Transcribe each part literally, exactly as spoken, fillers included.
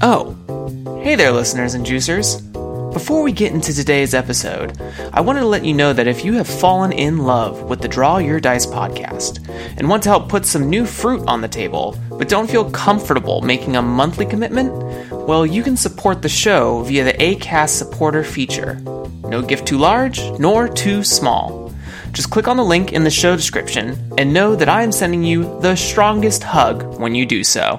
Oh, hey there, listeners and juicers. Before we get into today's episode, I wanted to let you know that if you have fallen in love with the Draw Your Dice podcast and want to help put some new fruit on the table, but don't feel comfortable making a monthly commitment, well, you can support the show via the Acast supporter feature. No gift too large, nor too small. Just click on the link in the show description and know that I am sending you the strongest hug when you do so.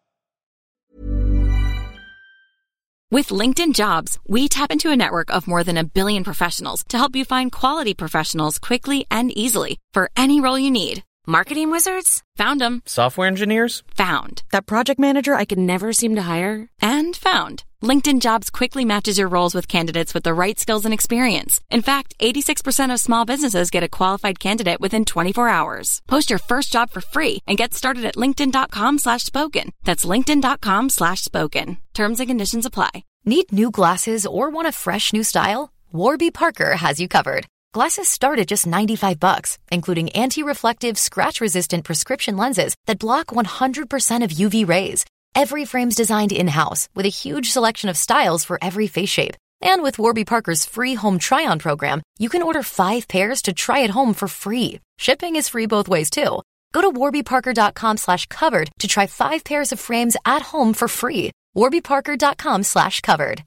With LinkedIn Jobs, we tap into a network of more than a billion professionals to help you find quality professionals quickly and easily for any role you need. Marketing wizards? Found them. Software engineers? Found. That project manager I could never seem to hire? And found. LinkedIn Jobs quickly matches your roles with candidates with the right skills and experience. In fact, eighty-six percent of small businesses get a qualified candidate within twenty-four hours. Post your first job for free and get started at linkedin.com slash spoken. That's linkedin.com slash spoken. Terms and conditions apply. Need new glasses or want a fresh new style? Warby Parker has you covered. Glasses start at just ninety-five bucks, including anti-reflective, scratch-resistant prescription lenses that block one hundred percent of U V rays. Every frame's designed in-house with a huge selection of styles for every face shape. And with Warby Parker's free home try-on program, you can order five pairs to try at home for free. Shipping is free both ways, too. Go to warbyparker.com slash covered to try five pairs of frames at home for free. warbyparker.com slash covered.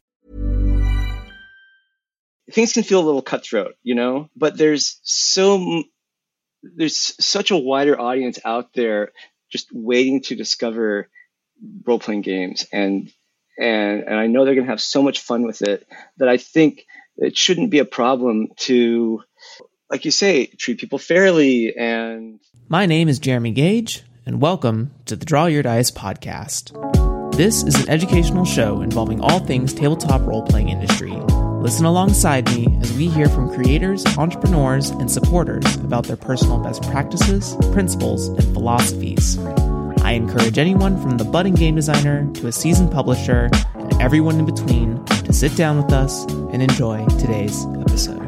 Things can feel a little cutthroat, you know, but there's so there's such a wider audience out there just waiting to discover role-playing games, and and and I know they're going to have so much fun with it that I think it shouldn't be a problem to, like you say, treat people fairly. And My name is Jeremy Gage, and welcome to the Draw Your Dice podcast. This is an educational show involving all things tabletop role-playing industry. Listen alongside me as we hear from creators, entrepreneurs, and supporters about their personal best practices, principles, and philosophies. I encourage anyone from the budding game designer to a seasoned publisher and everyone in between to sit down with us and enjoy today's episode.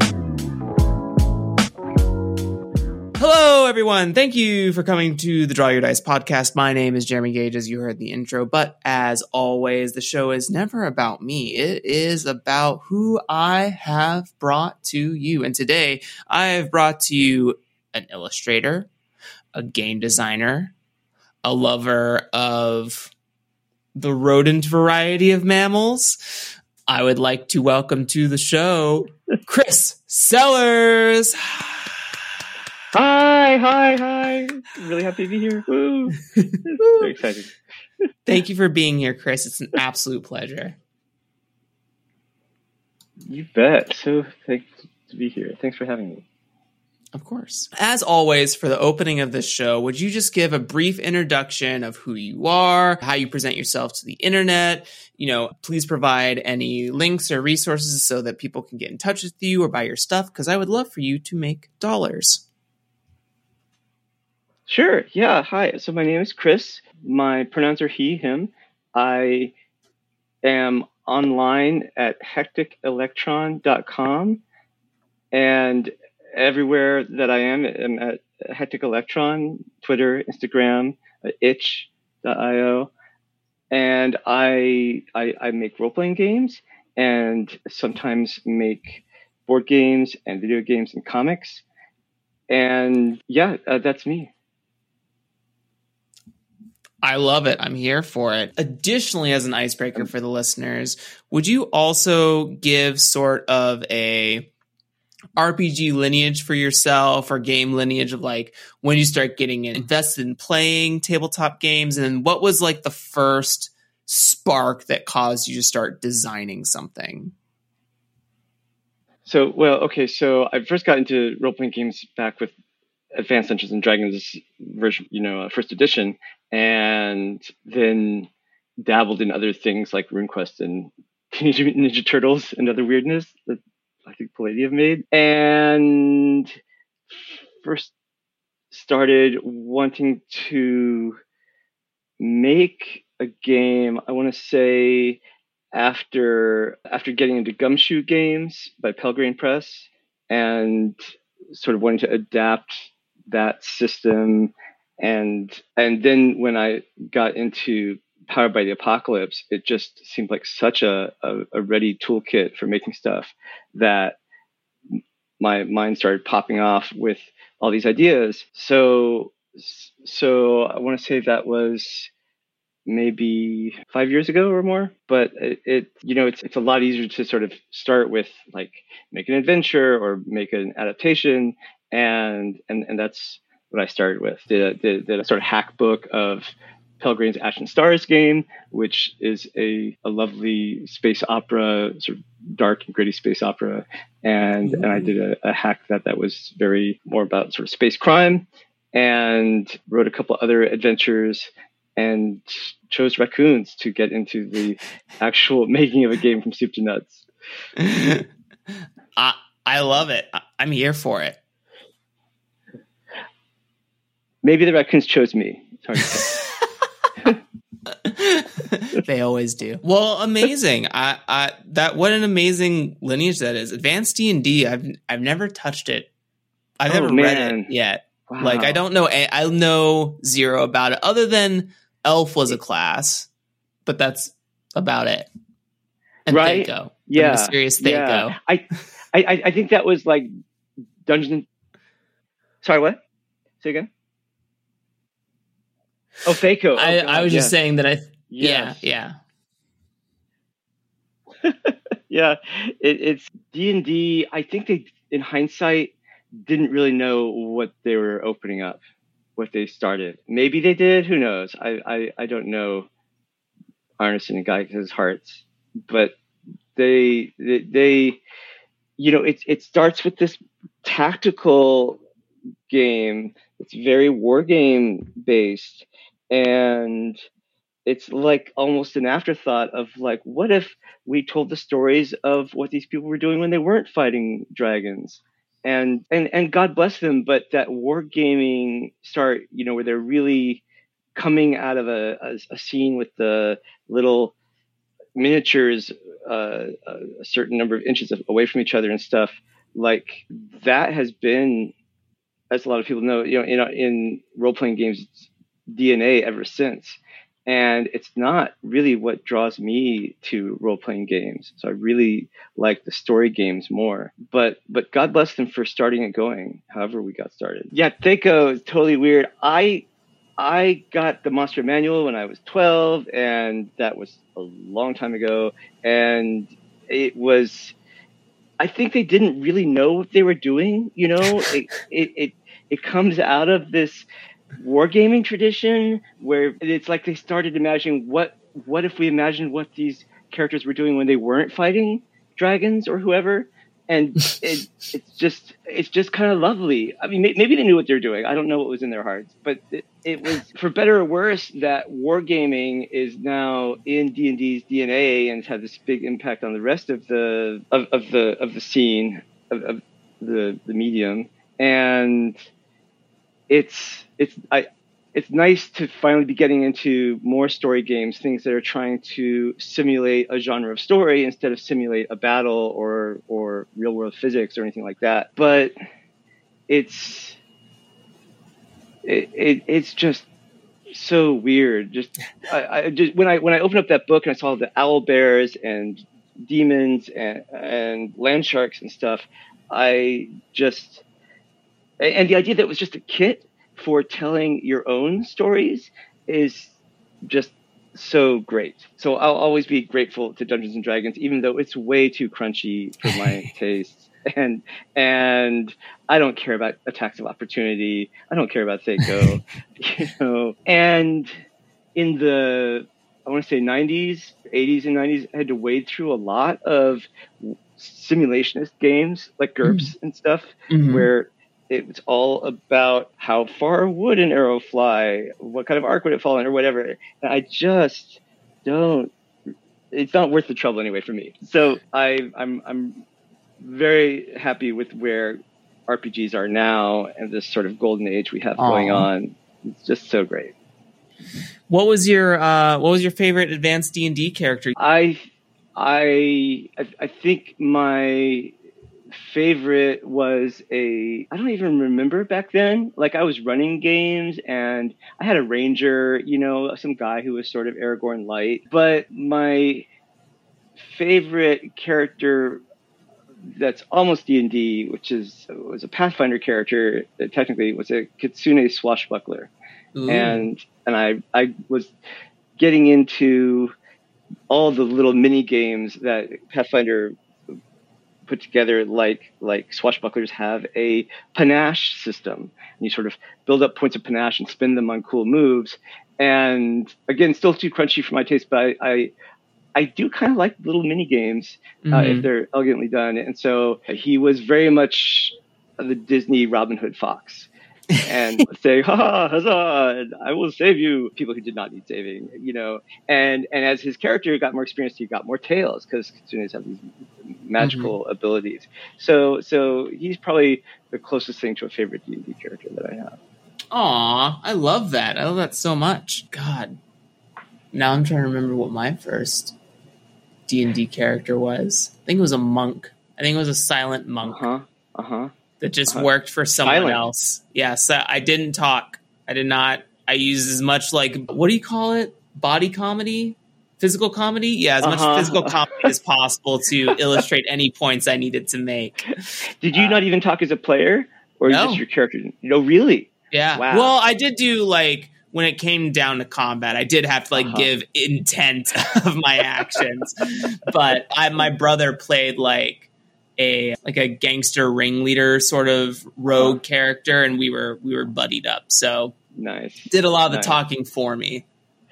Hello, everyone. Thank you for coming to the Draw Your Dice podcast. My name is Jeremy Gage, as you heard in the intro. But as always, the show is never about me. It is about who I have brought to you. And today, I have brought to you an illustrator, a game designer, a lover of the rodent variety of mammals. I would like to welcome to the show, Chris Sellers. Hi, hi, hi. Really happy to be here. Woo. Very excited. Thank you for being here, Chris. It's an absolute pleasure. You bet. So thanks to be here. Thanks for having me. Of course. As always, for the opening of this show, would you just give a brief introduction of who you are, how you present yourself to the internet? You know, please provide any links or resources so that people can get in touch with you or buy your stuff, because I would love for you to make dollars. Sure. Yeah. Hi. So my name is Chris. My pronouns are he, him. I am online at hectic electron dot com, and everywhere that I am, I'm at Hectic Electron, Twitter, Instagram, uh, itch dot io. And I, I, I make role-playing games and sometimes make board games and video games and comics. And yeah, uh, that's me. I love it. I'm here for it. Additionally, as an icebreaker for the listeners, would you also give sort of a R P G lineage for yourself, or game lineage of like when you start getting invested in playing tabletop games, and what was like the first spark that caused you to start designing something? So, well, okay. So I first got into role-playing games back with Advanced Dungeons and Dragons version, you know, uh, first edition, and then dabbled in other things like RuneQuest and Teenage Mutant Ninja Turtles and other weirdness that I think Palladium made, and first started wanting to make a game, I want to say after after getting into Gumshoe Games by Pelgrane Press, and sort of wanting to adapt that system. And and then when I got into Powered by the Apocalypse, it just seemed like such a, a, a ready toolkit for making stuff that my mind started popping off with all these ideas. So, so I want to say that was maybe five years ago or more, but it, it you know, it's, it's a lot easier to sort of start with like make an adventure or make an adaptation. And, and, and that's what I started with. Did a, did, did a sort of hack book of Pellegrini's Ash and Stars game, which is a, a lovely space opera, sort of dark and gritty space opera. And, mm-hmm. and I did a, a hack that that was very more about sort of space crime, and wrote a couple other adventures and chose raccoons to get into the actual making of a game from soup to nuts. I, I love it. I'm here for it. Maybe the raccoons chose me. It's hard to say. They always do. Well, amazing. I, I that what an amazing lineage that is. Advanced D and D. I've I've never touched it. I've oh, never man. read it yet. Wow. Like I don't know. I know zero about it, other than Elf was a class, but that's about it. And right? Thaco, yeah, mysterious Thaco. Yeah. I, I I think that was like Dungeon. Sorry, what? Say again. Oh, Thaco. Oh, I, I was yes. just saying that I. Yes. Yeah, yeah. yeah, it, it's D and D. I think they, in hindsight, didn't really know what they were opening up, what they started. Maybe they did. Who knows? I, I, I don't know Arneson and Geiger's hearts, but they, they, they, you know, it it starts with this tactical game. It's very war game based, and it's like almost an afterthought of like, what if we told the stories of what these people were doing when they weren't fighting dragons? And and and God bless them, but that wargaming start, you know, where they're really coming out of a, a, a scene with the little miniatures uh, a certain number of inches away from each other and stuff, like that has been, as a lot of people know, you know, in, in role-playing games, it's D N A ever since. And it's not really what draws me to role-playing games. So I really like the story games more. But but God bless them for starting it going, however we got started. Yeah, Thaco is totally weird. I I got the Monster Manual when I was twelve, and that was a long time ago. And it was, I think they didn't really know what they were doing. You know, it, it, it, it comes out of this wargaming tradition where it's like they started imagining what what if we imagined what these characters were doing when they weren't fighting dragons or whoever, and it, it's just it's just kind of lovely. I mean, maybe they knew what they were doing. I don't know what was in their hearts, but it, it was, for better or worse, that wargaming is now in D and D's D N A and has had this big impact on the rest of the of, of the of the scene of, of the the medium. And it's it's I it's nice to finally be getting into more story games, things that are trying to simulate a genre of story instead of simulate a battle or or real world physics or anything like that. But it's it, it it's just so weird. Just I, I just when I when I opened up that book and I saw the owl bears and demons and and land sharks and stuff, I just and the idea that it was just a kit for telling your own stories is just so great. So I'll always be grateful to Dungeons and Dragons, even though it's way too crunchy for my tastes. And and I don't care about attacks of opportunity. I don't care about Thaco, you know. And in the, I want to say nineties, eighties and nineties, I had to wade through a lot of simulationist games like GURPS mm-hmm. and stuff, mm-hmm. where it was all about how far would an arrow fly, what kind of arc would it fall in, or whatever. And I just don't. It's not worth the trouble anyway for me. So I, I'm I'm very happy with where R P Gs are now and this sort of golden age we have Aww. going on. It's just so great. What was your uh, What was your favorite advanced D and D character? I I I think my favorite was a, I don't even remember back then. Like I was running games and I had a ranger, you know, some guy who was sort of Aragorn light. But my favorite character that's almost D and D, which is was a Pathfinder character that technically was a Kitsune swashbuckler. Ooh. And and I I was getting into all the little mini games that Pathfinder put together, like like swashbucklers have a panache system. And you sort of build up points of panache and spend them on cool moves. And again, still too crunchy for my taste, but I I, I do kind of like little mini games uh, mm-hmm. if they're elegantly done. And so he was very much the Disney Robin Hood Fox. And say, ha ha, huzzah, I will save you. People who did not need saving, you know. And and as his character got more experienced, he got more tails because Kitsunes have these magical mm-hmm. abilities. So so he's probably the closest thing to a favorite D and D character that I have. Aw, I love that. I love that so much. God. Now I'm trying to remember what my first D and D character was. I think it was a monk. I think it was a silent monk. Uh-huh. Uh-huh. That just uh, worked for someone silent. else. Yes, yeah, so I didn't talk. I did not. I used as much like, what do you call it? Body comedy? Physical comedy? Yeah, as uh-huh. much physical comedy as possible to illustrate any points I needed to make. Did you uh, not even talk as a player? Or no. just your character? No, really? Yeah. Wow. Well, I did do like, when it came down to combat, I did have to like uh-huh. give intent of my actions. But I, my brother played like, a like a gangster ringleader sort of rogue huh. character, and we were we were buddied up. So nice. Did a lot of the nice. talking for me.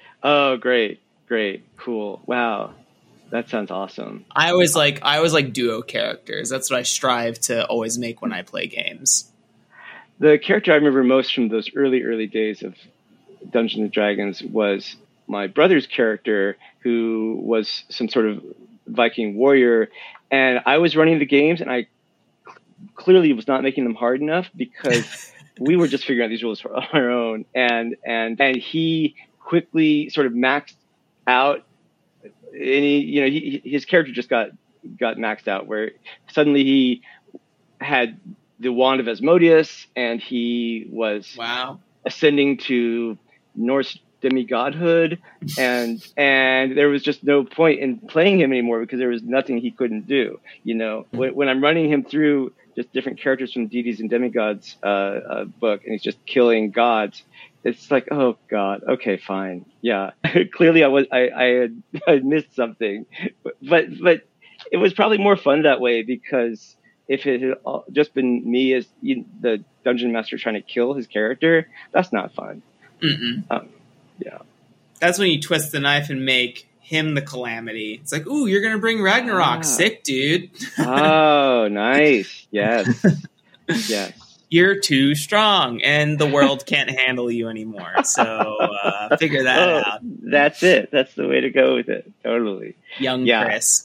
Oh, great, great, cool, wow, that sounds awesome. I always like I always like duo characters. That's what I strive to always make when I play games. The character I remember most from those early early days of Dungeons and Dragons was my brother's character, who was some sort of Viking warrior. And I was running the games, and I cl- clearly was not making them hard enough because we were just figuring out these rules on our own. And and and he quickly sort of maxed out. And he, you know, he, his character just got got maxed out, where suddenly he had the wand of Asmodeus, and he was wow. ascending to Norse demigodhood, and and there was just no point in playing him anymore because there was nothing he couldn't do. You know, when, when I'm running him through just different characters from Deities and Demigods uh, uh, book, and he's just killing gods, it's like, oh god, okay, fine, yeah. Clearly, I was I, I had I had missed something, but, but but it was probably more fun that way, because if it had just been me as the dungeon master trying to kill his character, that's not fun. Mm-mm. Um, Yeah, that's when you twist the knife and make him the calamity. It's like, ooh, you're gonna bring Ragnarok, ah. sick dude. Oh, nice. Yes, yes. You're too strong, and the world can't handle you anymore. So uh, figure that oh, out. That's it. That's the way to go with it. Totally. Young yeah. Chris.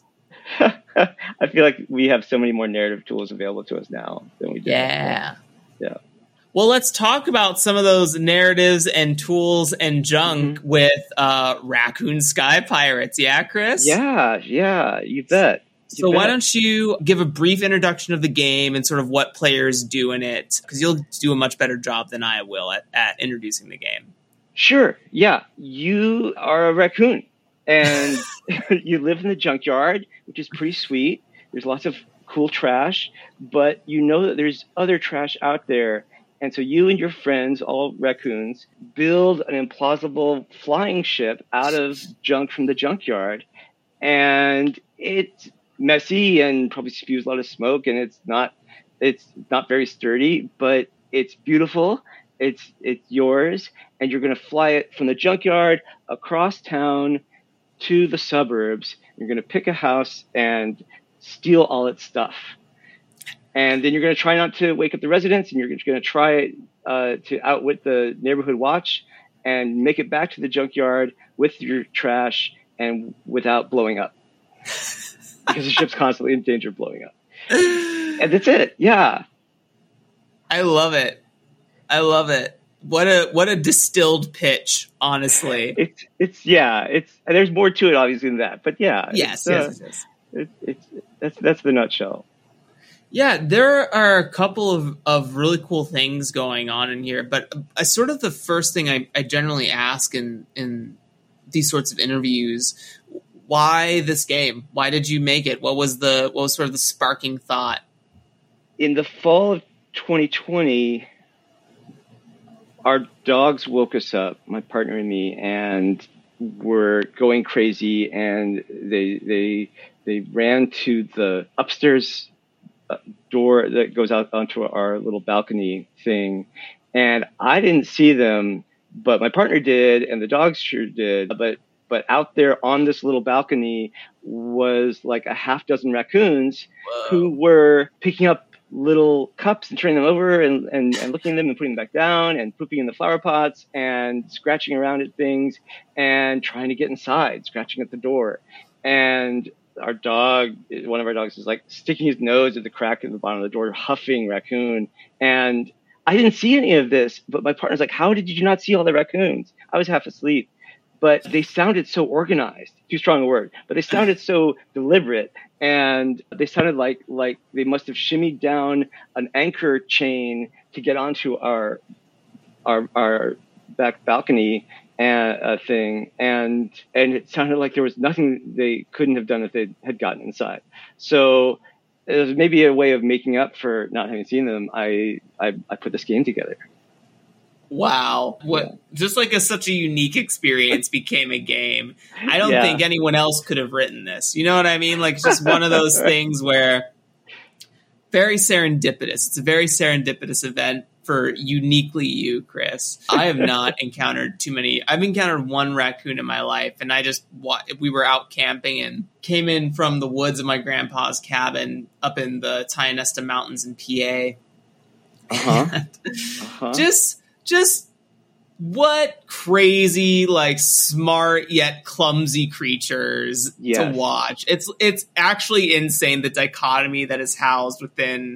I feel like we have so many more narrative tools available to us now than we did. Yeah. Before. Yeah. Well, let's talk about some of those narratives and tools and junk mm-hmm. with uh, Raccoon Sky Pirates. Yeah, Chris? Yeah, yeah, you bet. You so bet. Why don't you give a brief introduction of the game and sort of what players do in it? Because you'll do a much better job than I will at, at introducing the game. Sure, yeah. You are a raccoon, and you live in the junkyard, which is pretty sweet. There's lots of cool trash, but you know that there's other trash out there. And so you and your friends, all raccoons, build an implausible flying ship out of junk from the junkyard. And it's messy and probably spews a lot of smoke, and it's not it's not very sturdy, but it's beautiful. It's it's yours, and you're going to fly it from the junkyard across town to the suburbs. You're going to pick a house and steal all its stuff. And then you're going to try not to wake up the residents, and you're going to try uh, to outwit the neighborhood watch and make it back to the junkyard with your trash and without blowing up. Because the ship's constantly in danger of blowing up. And that's it. Yeah. I love it. I love it. What a what a distilled pitch, honestly. It's it's yeah, it's there's more to it obviously than that. But yeah. Yes, it's, yes, uh, yes. It, it's that's that's the nutshell. Yeah, there are a couple of, of really cool things going on in here, but uh, sort of the first thing I, I generally ask in, in these sorts of interviews, why this game? Why did you make it? What was the what was sort of the sparking thought? In the fall of twenty twenty, our dogs woke us up, my partner and me, and were going crazy, and they they they ran to the upstairs door that goes out onto our little balcony thing, and I didn't see them, but my partner did, and the dogs sure did. But but out there on this little balcony was like a half dozen raccoons. Whoa. Who were picking up little cups and turning them over and, and, and looking at them and putting them back down and pooping in the flower pots and scratching around at things and trying to get inside, scratching at the door. And our dog, one of our dogs, is like sticking his nose at the crack at the bottom of the door, huffing raccoon. And I didn't see any of this, but my partner's like, how did you not see all the raccoons? I was half asleep. But they sounded so organized, too strong a word, but they sounded so deliberate. And they sounded like like they must have shimmied down an anchor chain to get onto our our, our back balcony and uh, thing, and and it sounded like there was nothing they couldn't have done if they had gotten inside. So it was maybe a way of making up for not having seen them. I I, I put this game together. Wow, what yeah. Just like a such a unique experience became a game. I don't yeah. think anyone else could have written this. You know what I mean? Like just one of those things where very serendipitous. It's a very serendipitous event for uniquely you, Chris. I have not encountered too many. I've encountered one raccoon in my life, and I just we were out camping and came in from the woods of my grandpa's cabin up in the Tionesta Mountains in P A. Uh-huh. uh-huh. Just, just what crazy, like smart yet clumsy creatures yes. to watch. It's it's actually insane, the dichotomy that is housed within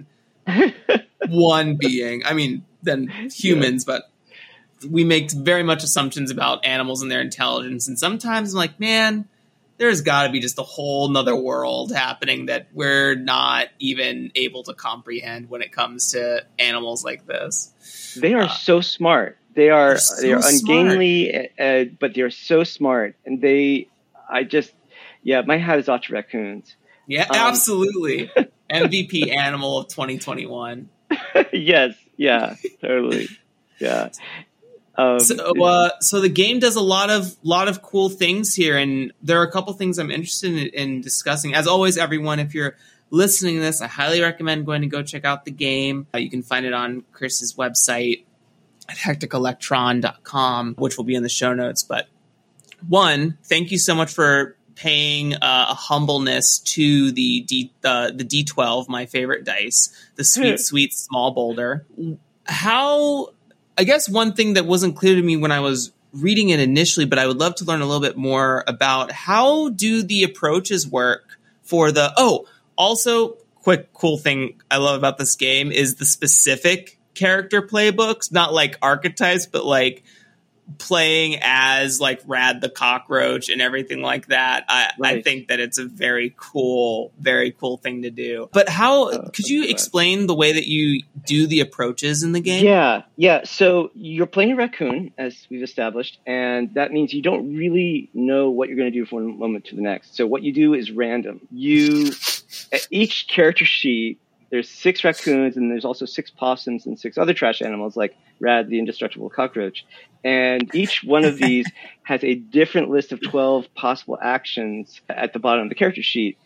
one being. I mean, then humans, yeah. but we make very much assumptions about animals and their intelligence. And sometimes I'm like, man, there's got to be just a whole nother world happening that we're not even able to comprehend when it comes to animals like this. They are uh, so smart. They are so they are ungainly, uh, but they are so smart. And they, I just, yeah, my hat is off to raccoons. Yeah, um, absolutely. M V P animal of twenty twenty-one. Yes, yeah, totally. Yeah. Um, so, uh, so the game does a lot of lot of cool things here, and there are a couple things I'm interested in, in discussing. As always, everyone, if you're listening to this, I highly recommend going to go check out the game. Uh, you can find it on Chris's website at hectic electron dot com, which will be in the show notes. But one, thank you so much for paying uh, a humbleness to the D, uh, the D twelve, my favorite dice, the sweet, sweet small boulder. How... I guess one thing that wasn't clear to me when I was reading it initially, but I would love to learn a little bit more about how do the approaches work for the, oh, also quick cool thing I love about this game is the specific character playbooks, not like archetypes, but like playing as like Rad the Cockroach and everything like that. I, right. I think that it's a very cool, very cool thing to do. But how, oh, could you explain the way that you do the approaches in the game? Yeah, yeah. So you're playing a raccoon, as we've established, and that means you don't really know what you're going to do from one moment to the next. So what you do is random. You, at each character sheet, there's six raccoons, and there's also six possums and six other trash animals like Rad, the indestructible cockroach. And each one of these has a different list of twelve possible actions at the bottom of the character sheet.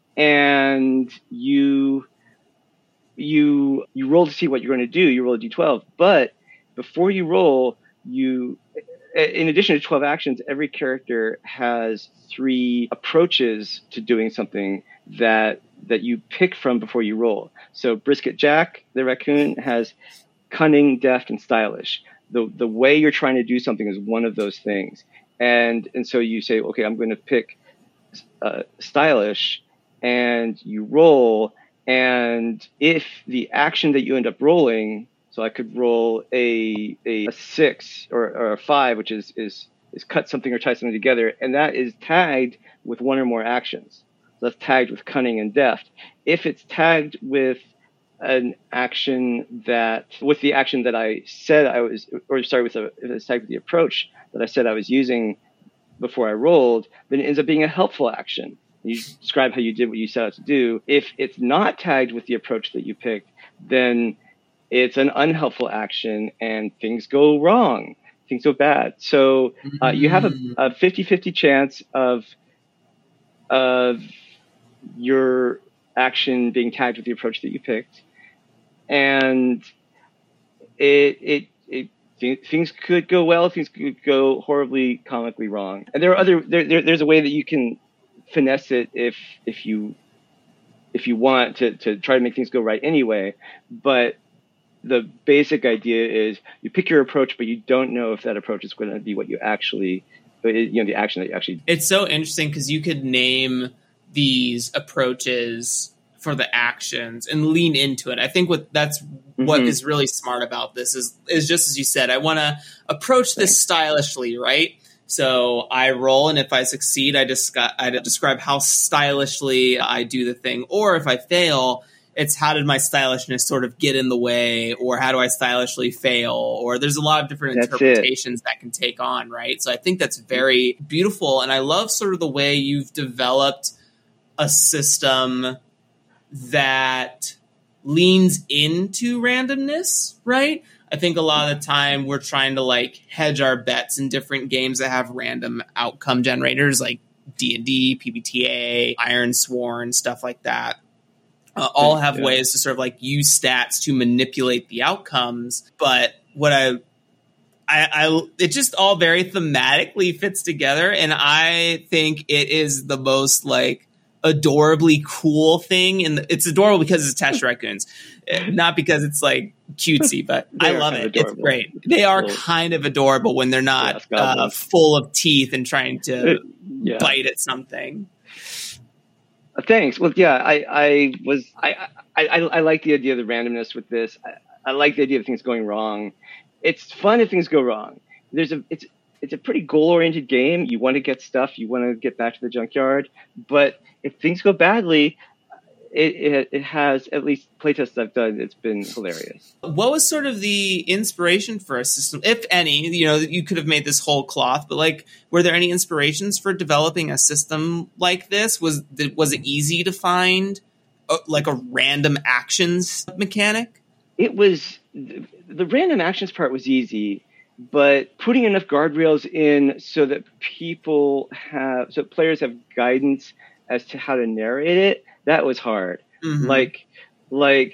And you you you roll to see what you're going to do. You roll a d twelve. But before you roll, you in addition to twelve actions, every character has three approaches to doing something that that you pick from before you roll. So Brisket Jack, the raccoon, has cunning, deft, and stylish. The the way you're trying to do something is one of those things. And and so you say, okay, I'm going to pick uh, stylish, and you roll. And if the action that you end up rolling, so I could roll a a, a six or, or a five, which is, is is cut something or tie something together, and that is tagged with one or more actions. So that's tagged with cunning and deft. If it's tagged with an action that, with the action that I said I was, or sorry, with the, with the approach that I said I was using before I rolled, then it ends up being a helpful action. You describe how you did what you set out to do. If it's not tagged with the approach that you picked, then it's an unhelpful action and things go wrong. Things go bad. So uh, you have a, a fifty-fifty chance of, of your action being tagged with the approach that you picked. And it, it, it, things could go well, things could go horribly, comically wrong. And there are other, there, there there's a way that you can finesse it if, if you, if you want to, to try to make things go right anyway. But the basic idea is you pick your approach, but you don't know if that approach is going to be what you actually, you know, the action that you actually. It's so interesting because you could name these approaches for the actions and lean into it. I think what that's mm-hmm. what is really smart about this is, is just as you said, I want to approach this stylishly, right? So I roll, and if I succeed, I, discuss, I describe how stylishly I do the thing. Or if I fail, it's how did my stylishness sort of get in the way, or how do I stylishly fail? Or there's a lot of different that's interpretations it. that can take on, right? So I think that's very beautiful. And I love sort of the way you've developed a system that leans into randomness, right? I think a lot of the time we're trying to like hedge our bets in different games that have random outcome generators like D and D, P B T A, Iron Sworn, stuff like that. Uh, all have yeah. ways to sort of like use stats to manipulate the outcomes. But what I, I, I, it just all very thematically fits together. And I think it is the most like adorably cool thing. And it's adorable because it's attached to raccoons, not because it's like cutesy, but I love it. Adorable. It's great. They are kind of adorable when they're not yeah, uh, full of teeth and trying to yeah. bite at something. Thanks. Well, yeah, I, I was, I, I, I, I like the idea of the randomness with this. I, I like the idea of things going wrong. It's fun if things go wrong. There's a, it's, it's a pretty goal-oriented game. You want to get stuff. You want to get back to the junkyard. But if things go badly, it, it, it has, at least playtests I've done, it's been hilarious. What was sort of the inspiration for a system, if any? You know, you could have made this whole cloth, but like, were there any inspirations for developing a system like this? Was was it easy to find a, like a random actions mechanic? It was, the random actions part was easy, but putting enough guardrails in so that people have, so players have guidance as to how to narrate it, that was hard. Mm-hmm. Like, like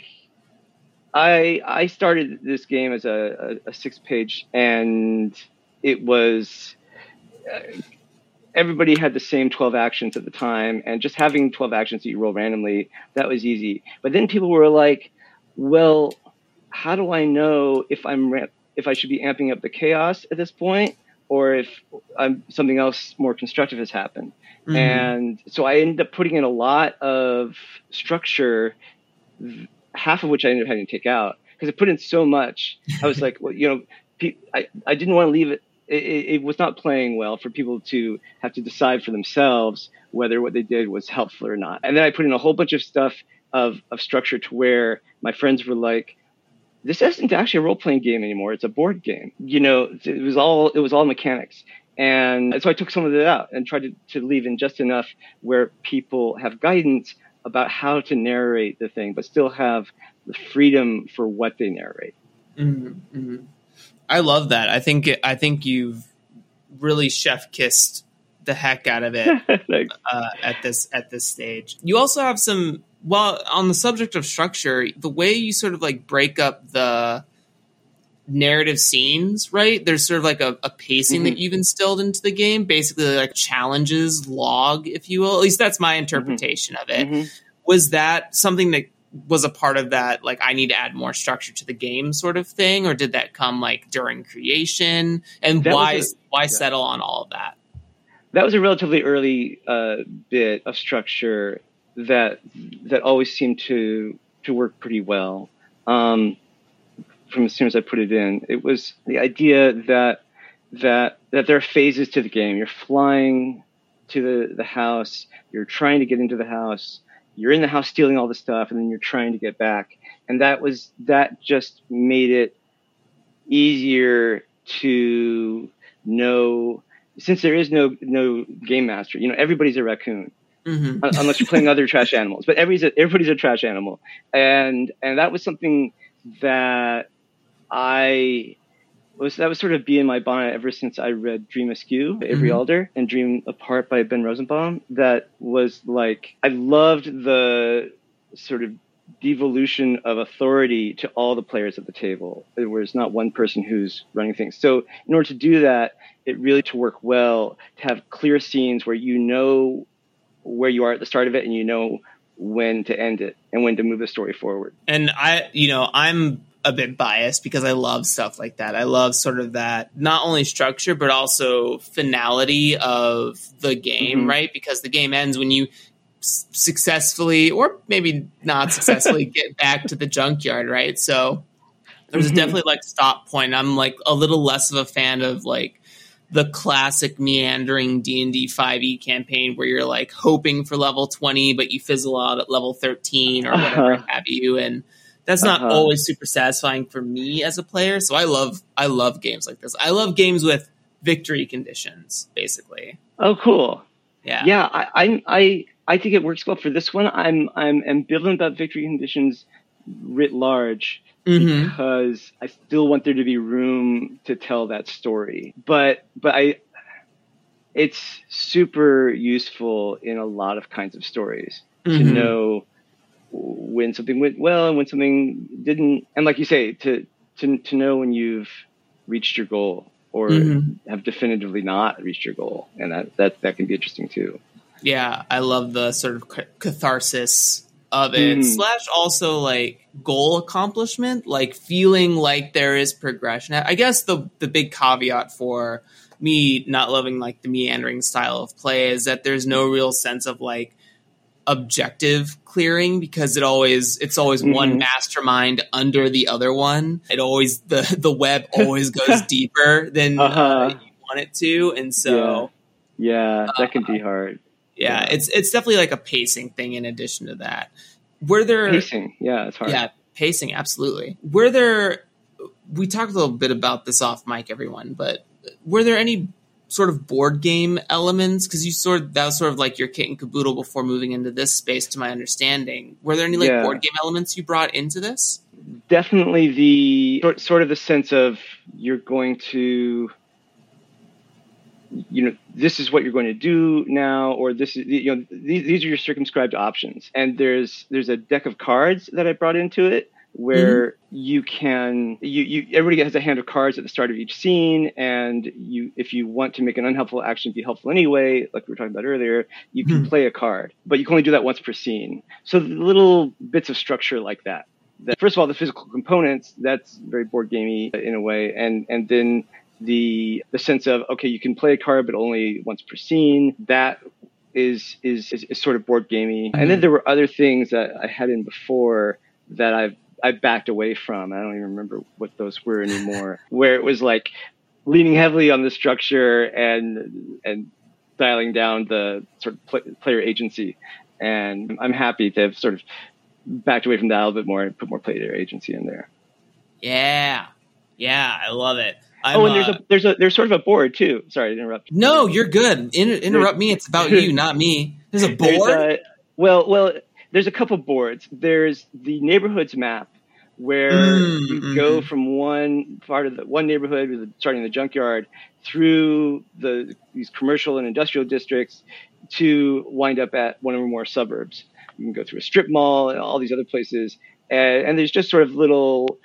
I I started this game as a, a, a six page, and it was uh, everybody had the same twelve actions at the time, and just having twelve actions that you roll randomly, that was easy. But then people were like, well, how do I know if I'm if I should be amping up the chaos at this point, or if I'm, something else more constructive has happened? Mm-hmm. And so I ended up putting in a lot of structure, half of which I ended up having to take out because I put in so much. I was like, well, you know, pe- I, I didn't want to leave it. It, it. it was not playing well for people to have to decide for themselves whether what they did was helpful or not. And then I put in a whole bunch of stuff of, of structure to where my friends were like, this isn't actually a role-playing game anymore. It's a board game. You know, it was all, it was all mechanics. And so I took some of it out and tried to, to leave in just enough where people have guidance about how to narrate the thing, but still have the freedom for what they narrate. Mm-hmm, mm-hmm. I love that. I think it, I think you've really chef kissed the heck out of it uh, at this at this stage. You also have some. Well, on the subject of structure, the way you sort of like break up the narrative scenes, right? There's sort of like a, a pacing mm-hmm. that you've instilled into the game, basically like challenges log, if you will. At least that's my interpretation mm-hmm. of it. Mm-hmm. Was that something that was a part of that, like, I need to add more structure to the game sort of thing? Or did that come like during creation? And that why, a, why yeah. settle on all of that? That was a relatively early uh, bit of structure that, that always seemed to, to work pretty well. Um, from as soon as I put it in, it was the idea that that that there are phases to the game. You're flying to the, the house, you're trying to get into the house, you're in the house stealing all the stuff, and then you're trying to get back. and that was that just made it easier to know, since there is no no game master. You know, everybody's a raccoon. Mm-hmm. Unless you're playing other trash animals, but everybody's a, everybody's a trash animal, and and that was something that I was that was sort of be in my bonnet ever since I read Dream Askew, Avery mm-hmm. Alder, and Dream Apart by Ben Rosenbaum. That was like, I loved the sort of devolution of authority to all the players at the table. There was not one person who's running things. So in order to do that, it really to work well to have clear scenes where you know where you are at the start of it and you know when to end it and when to move the story forward. And I, you know, I'm a bit biased because I love stuff like that. I love sort of that, not only structure, but also finality of the game, mm-hmm. right? Because the game ends when you s- successfully, or maybe not successfully, get back to the junkyard, right? So there's mm-hmm. definitely like stop point. I'm like a little less of a fan of like the classic meandering D and D five e campaign where you're like hoping for level twenty, but you fizzle out at level thirteen or whatever uh-huh. have you. And that's not uh-huh. always super satisfying for me as a player. So I love, I love games like this. I love games with victory conditions, basically. Oh, cool. Yeah. Yeah. I, I, I, I think it works well for this one. I'm, I'm ambivalent about victory conditions writ large. Mm-hmm. Because I still want there to be room to tell that story. But but I it's super useful in a lot of kinds of stories mm-hmm. to know when something went well and when something didn't. And like you say, to to to know when you've reached your goal or mm-hmm. have definitively not reached your goal. And that, that, that can be interesting too. Yeah, I love the sort of catharsis of it, mm. slash also like goal accomplishment, like feeling like there is progression. I guess the the big caveat for me not loving like the meandering style of play is that there's no real sense of like objective clearing, because it always it's always mm-hmm. one mastermind under the other one. It always the the web always goes deeper than uh-huh. uh, you want it to, and so yeah, yeah that can uh, be hard. Yeah, yeah, it's it's definitely like a pacing thing in addition to that. Were there pacing? Yeah, it's hard. Yeah, pacing, absolutely. Were there? We talked a little bit about this off mic, everyone, but were there any sort of board game elements? Because you sort of, that was sort of like your kit and caboodle before moving into this space, to my understanding. Were there any like yeah. board game elements you brought into this? Definitely the sort of the sense of you're going to. You know, this is what you're going to do now, or this is, you know, these, these are your circumscribed options. And there's there's a deck of cards that I brought into it where mm-hmm. you can, you, you everybody has a hand of cards at the start of each scene, and you, if you want to make an unhelpful action be helpful anyway, like we were talking about earlier, you can mm-hmm. play a card, but you can only do that once per scene. So the little bits of structure like that. That first of all, the physical components, that's very board gamey in a way, and and then. The the sense of, okay, you can play a card, but only once per scene. That is is is, is sort of board gamey. Mm-hmm. And then there were other things that I had in before that I've I backed away from. I don't even remember what those were anymore. Where it was like leaning heavily on the structure and and dialing down the sort of play, player agency. And I'm happy to have sort of backed away from that a little bit more and put more player agency in there. Yeah, yeah, I love it. I'm, oh, and there's a there's a there's sort of a board too. Sorry to interrupt. No, you're good. Inter- interrupt me. It's about you, not me. There's a board. There's a, well, well, there's a couple boards. There's the neighborhoods map where mm, you mm-hmm. go from one part of the one neighborhood, with the, starting in the junkyard, through the these commercial and industrial districts to wind up at one or more suburbs. You can go through a strip mall and all these other places, and, and there's just sort of little.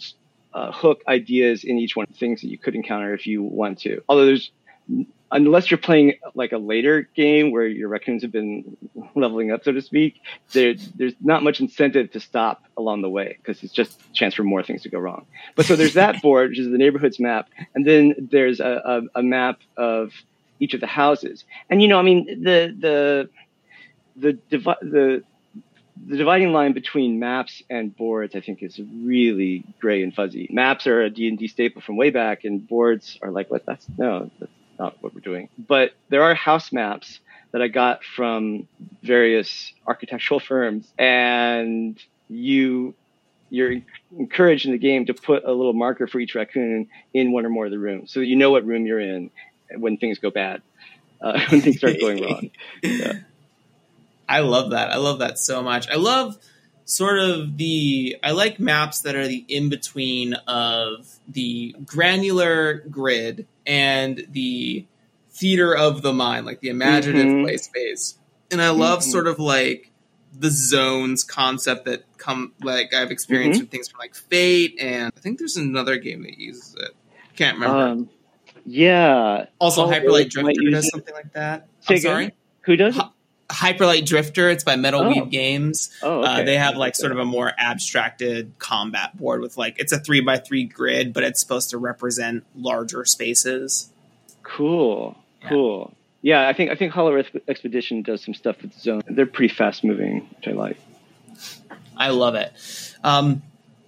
Uh, hook ideas in each one, things that you could encounter if you want to. Although there's, unless you're playing like a later game where your raccoons have been leveling up, so to speak, there, there's not much incentive to stop along the way because it's just a chance for more things to go wrong. But so there's that board, which is the neighborhoods map, and then there's a, a, a map of each of the houses. And you know, I mean, the the the the, the The dividing line between maps and boards, I think, is really gray and fuzzy. Maps are a D and D staple from way back, and boards are like, what? That's no, that's not what we're doing. But there are house maps that I got from various architectural firms, and you you're encouraged in the game to put a little marker for each raccoon in one or more of the rooms, so that you know what room you're in when things go bad, uh, when things start going wrong. Yeah. I love that. I love that so much. I love sort of the, I like maps that are the in-between of the granular grid and the theater of the mind, like the imaginative mm-hmm. play space. And I love mm-hmm. sort of like the zones concept that come, like I've experienced mm-hmm. with things from like Fate, and I think there's another game that uses it. Can't remember. Um, yeah. Also, Hollow Hyperlight Earth Drifter might does use something like that. Say I'm again? sorry? Who does it? Hyperlight Drifter. It's by Metal Oh. Weave Games. Oh, okay. Uh, they have like sort of a more abstracted combat board with like, it's a three by three grid, but it's supposed to represent larger spaces. Cool. Yeah. Cool. Yeah, I think I think Hollow Earth Expedition does some stuff with zone. They're pretty fast moving, which I like. I love it. Um,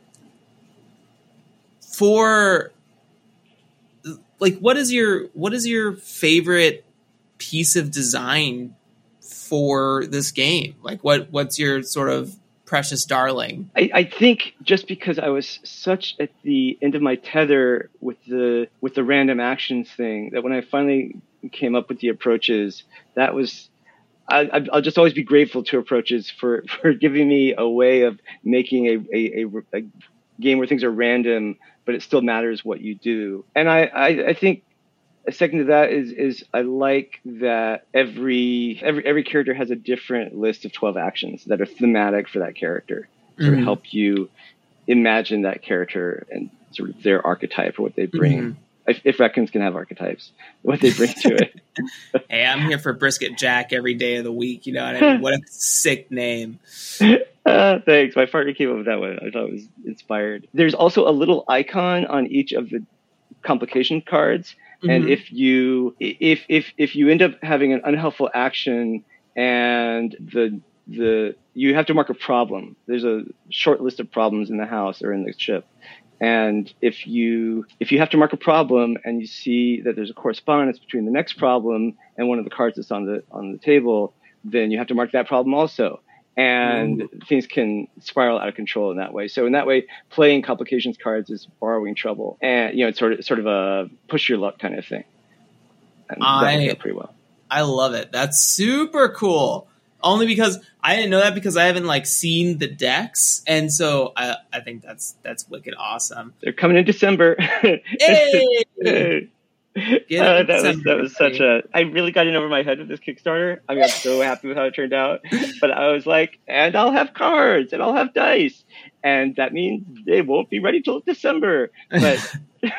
for like, what is your what is your favorite piece of design for this game? Like, what what's your sort of precious darling? I, I think just because I was such at the end of my tether with the with the random actions thing, that when I finally came up with the approaches, that was I, I'll just always be grateful to approaches for, for giving me a way of making a, a, a, a game where things are random, but it still matters what you do. And I, I, I think a second to that is is I like that every every every character has a different list of twelve actions that are thematic for that character, to Mm-hmm. help you imagine that character and sort of their archetype or what they bring. Mm-hmm. If, if raccoons can have archetypes, what they bring to it. Hey, I'm here for Brisket Jack every day of the week. You know what I mean? What a sick name. Uh, thanks. My partner came up with that one. I thought it was inspired. There's also a little icon on each of the complication cards. Mm-hmm. And if you if if if you end up having an unhelpful action and the the you have to mark a problem. There's a short list of problems in the house or in the ship. And if you if you have to mark a problem and you see that there's a correspondence between the next problem and one of the cards that's on the on the table, then you have to mark that problem also. And Ooh. Things can spiral out of control in that way. So in that way, playing complications cards is borrowing trouble, and you know it's sort of sort of a push your luck kind of thing. And I that works out pretty well. I love it. That's super cool. Only because I didn't know that because I haven't like seen the decks, and so I I think that's that's wicked awesome. They're coming in December. Hey! Uh, that was that was such a. I really got in over my head with this Kickstarter. I mean, I'm so happy with how it turned out. But I was like, and I'll have cards, and I'll have dice, and that means they won't be ready till December. But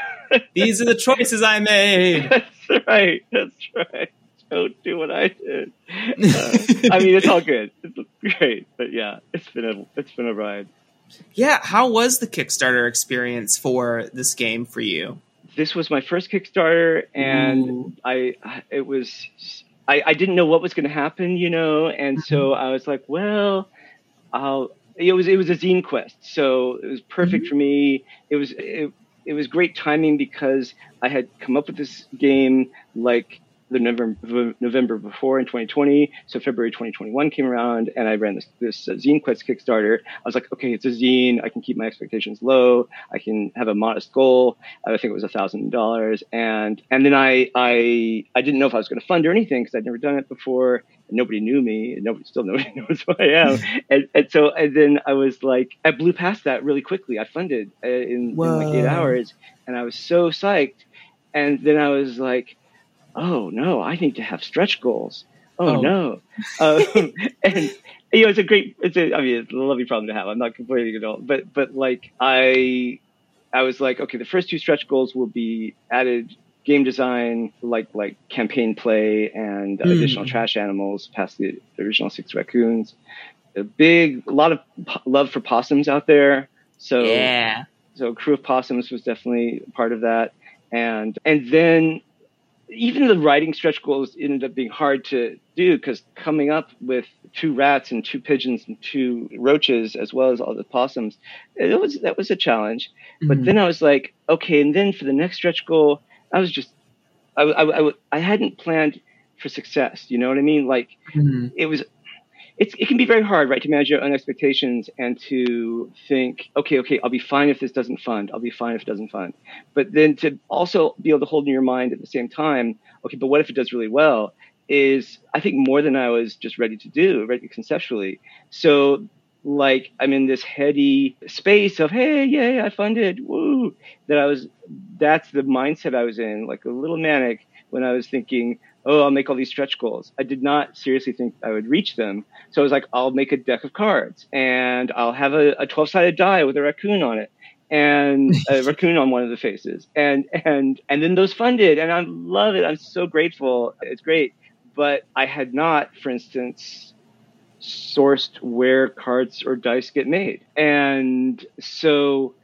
these are the choices I made. That's right. That's right. Don't do what I did. Uh, I mean, it's all good. It's great, but yeah, it's been a it's been a ride. Yeah, how was the Kickstarter experience for this game for you? This was my first Kickstarter, and Ooh. I it was I, I didn't know what was going to happen, you know, and so I was like, well, I'll. It was it was a zine quest, so it was perfect mm-hmm. for me. It was it, it was great timing because I had come up with this game like the November, November before in twenty twenty. So February twenty twenty-one came around and I ran this, this uh, Zine Quest Kickstarter. I was like, okay, it's a zine. I can keep my expectations low. I can have a modest goal. I think it was a thousand dollars. And, and then I, I, I didn't know if I was going to fund or anything because I'd never done it before. And nobody knew me and nobody, still nobody knows who I am. and, and so, and then I was like, I blew past that really quickly. I funded uh, in, in like eight hours and I was so psyched. And then I was like, oh no, I need to have stretch goals. Oh, oh. no. Um, and, you know, it's a great, it's a, I mean, it's a lovely problem to have. I'm not complaining at all, but, but like I, I was like, okay, the first two stretch goals will be added game design, like, like campaign play and mm. additional trash animals past the original six raccoons. A big, a lot of po- love for possums out there. So, yeah. So Crew of Possums was definitely part of that. And, and then, even the writing stretch goals ended up being hard to do because coming up with two rats and two pigeons and two roaches, as well as all the possums, it was that was a challenge. Mm-hmm. But then I was like, okay, and then for the next stretch goal, I was just, I, I, I, I hadn't planned for success. You know what I mean? Like mm-hmm. it was, it's it can be very hard, right, to manage your own expectations and to think, okay, okay, I'll be fine if this doesn't fund. I'll be fine if it doesn't fund. But then to also be able to hold in your mind at the same time, okay, but what if it does really well? Is I think more than I was just ready to do, ready conceptually. So like I'm in this heady space of, hey, yay, I funded, woo. That I was, that's the mindset I was in, like a little manic when I was thinking, oh, I'll make all these stretch goals. I did not seriously think I would reach them. So I was like, I'll make a deck of cards and I'll have a, a twelve-sided die with a raccoon on it and a raccoon on one of the faces. And, and, and then those funded and I love it. I'm so grateful. It's great. But I had not, for instance, sourced where cards or dice get made. And so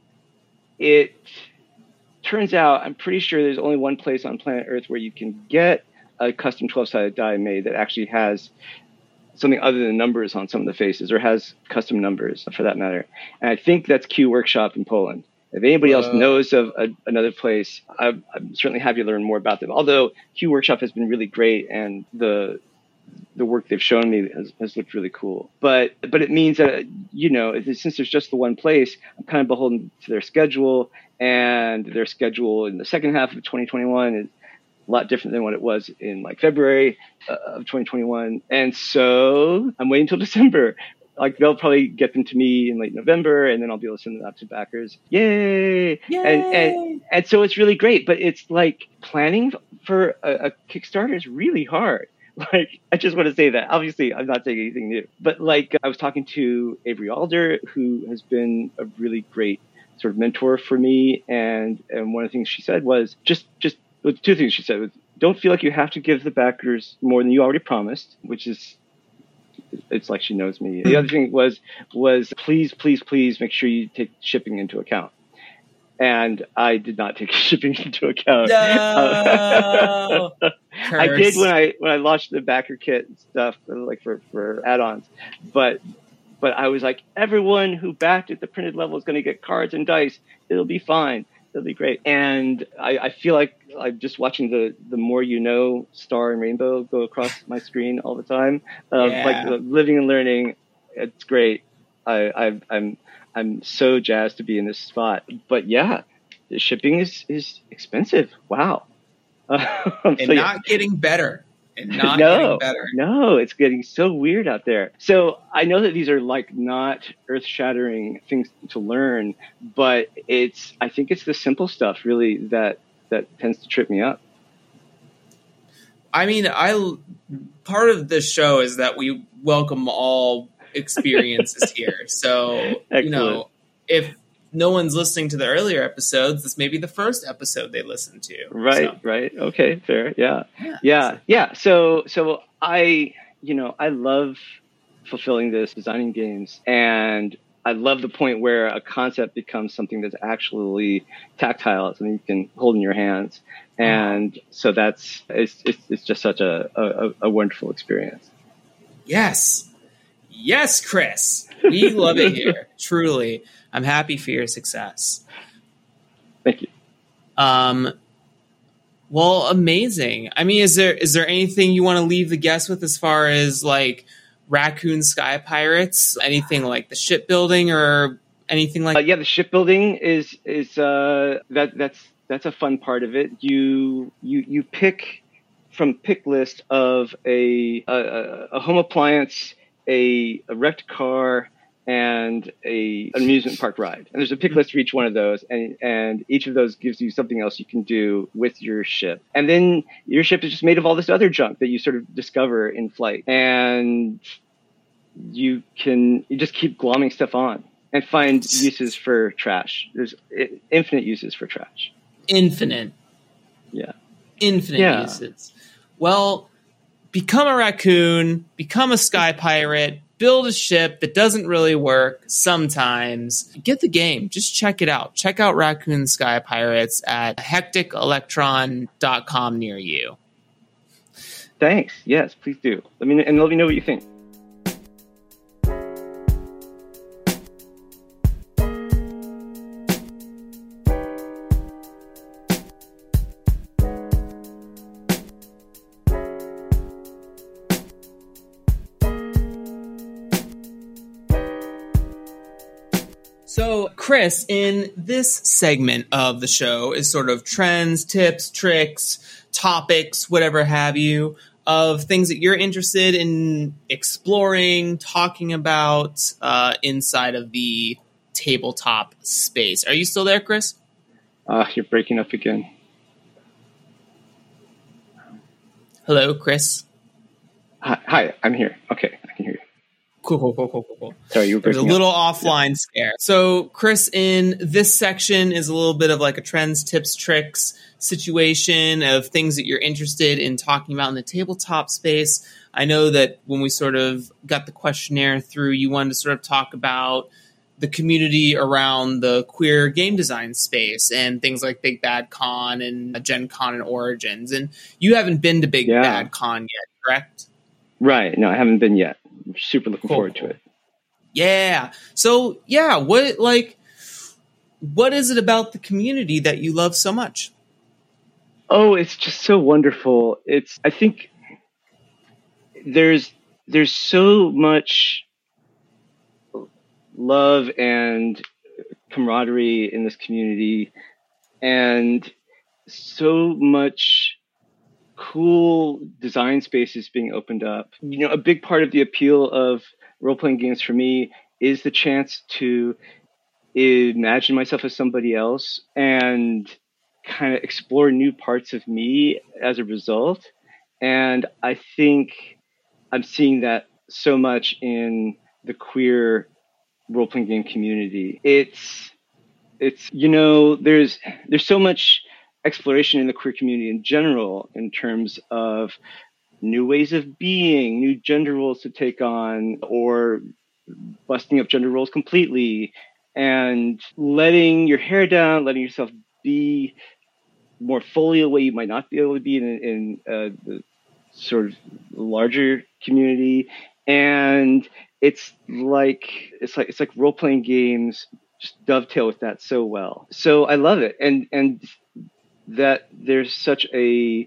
it turns out, I'm pretty sure there's only one place on planet Earth where you can get a custom twelve-sided die made that actually has something other than numbers on some of the faces, or has custom numbers for that matter. And I think that's Q Workshop in Poland. If anybody else knows of a, another place, I'm, I'm certainly happy to learn more about them. Although Q Workshop has been really great, and the the work they've shown me has, has looked really cool. But but it means that, you know, since there's just the one place, I'm kind of beholden to their schedule, and their schedule in the second half of twenty twenty-one is a lot different than what it was in like February uh, of twenty twenty-one. And so I'm waiting until December. Like they'll probably get them to me in late November, and then I'll be able to send them out to backers. Yay! Yay! And, and and so it's really great, but it's like planning for a, a Kickstarter is really hard. Like, I just want to say that. Obviously, I'm not saying anything new, but like I was talking to Avery Alder, who has been a really great sort of mentor for me, and and one of the things she said was just just well, two things she said was, don't feel like you have to give the backers more than you already promised, which is. It's like she knows me. The other thing was, was please, please, please make sure you take shipping into account. And I did not take shipping into account. No! I did when I when I launched the backer kit and stuff, like for, for add-ons. But but I was like, everyone who backed at the printed level is going to get cards and dice. It'll be fine. It'll be great. And I, I feel like I'm just watching the, the more you know star and rainbow go across my screen all the time. Uh, yeah. Like living and learning. It's great. I, I, I'm I'm so jazzed to be in this spot. But yeah, the shipping is, is expensive. Wow. Uh, and so, not yeah. getting better. And not no, getting better. No, it's getting so weird out there. So I know that these are like not earth-shattering things to learn, but it's I think it's the simple stuff really that that tends to trip me up. I mean, I part of this show is that we welcome all experiences here. So, Excellent. You know, if no one's listening to the earlier episodes, this may be the first episode they listen to. Right, so. right. Okay, fair. Yeah. Yeah. Yeah. Yeah. So, so I, you know, I love fulfilling this, designing games, and I love the point where a concept becomes something that's actually tactile, something you can hold in your hands. And wow. so that's, it's, it's, it's just such a, a, a wonderful experience. Yes. Yes, Chris. We love it here. Truly. I'm happy for your success. Thank you. Um, well, amazing. I mean, is there is there anything you want to leave the guests with as far as like Raccoon Sky Pirates? Anything like the shipbuilding or anything like? Uh, yeah, the shipbuilding is is uh, that that's that's a fun part of it. You you you pick from pick list of a a, a home appliance, a, a wrecked car, and a an amusement park ride. And there's a pick list for each one of those, and, and each of those gives you something else you can do with your ship. And then your ship is just made of all this other junk that you sort of discover in flight. And you can you just keep glomming stuff on and find uses for trash. There's infinite uses for trash. Infinite. Yeah. Infinite yeah. uses. Well, become a raccoon, become a sky pirate, build a ship that doesn't really work sometimes. Get the game. Just check it out. Check out Raccoon Sky Pirates at hectic electron dot com near you. Thanks. Yes, please do. Let me and let me know what you think. So, Chris, in this segment of the show is sort of trends, tips, tricks, topics, whatever have you, of things that you're interested in exploring, talking about uh, inside of the tabletop space. Are you still there, Chris? Uh, you're breaking up again. Hello, Chris. Hi, hi, I'm here. Okay, I can hear you. Cool, cool, cool, cool, cool, cool. Sorry, you were There's a breaking little up. offline Yeah. scare. So, Chris, in this section is a little bit of like a trends, tips, tricks situation of things that you're interested in talking about in the tabletop space. I know that when we sort of got the questionnaire through, you wanted to sort of talk about the community around the queer game design space and things like Big Bad Con and Gen Con and Origins. And you haven't been to Big Yeah. Bad Con yet, correct? Right. No, I haven't been yet. I'm super looking Cool. forward to it. Yeah. So, yeah, what like what is it about the community that you love so much? Oh, it's just so wonderful. It's I think there's there's so much love and camaraderie in this community, and so much cool design spaces being opened up. You know, a big part of the appeal of role-playing games for me is the chance to imagine myself as somebody else and kind of explore new parts of me as a result. And I think I'm seeing that so much in the queer role-playing game community. It's, it's, you know, there's, there's so much exploration in the queer community in general in terms of new ways of being, new gender roles to take on, or busting up gender roles completely, and letting your hair down, letting yourself be more fully the way you might not be able to be in, in uh, the sort of larger community. And it's like it's like it's like role-playing games just dovetail with that so well. So I love it, and and that there's such a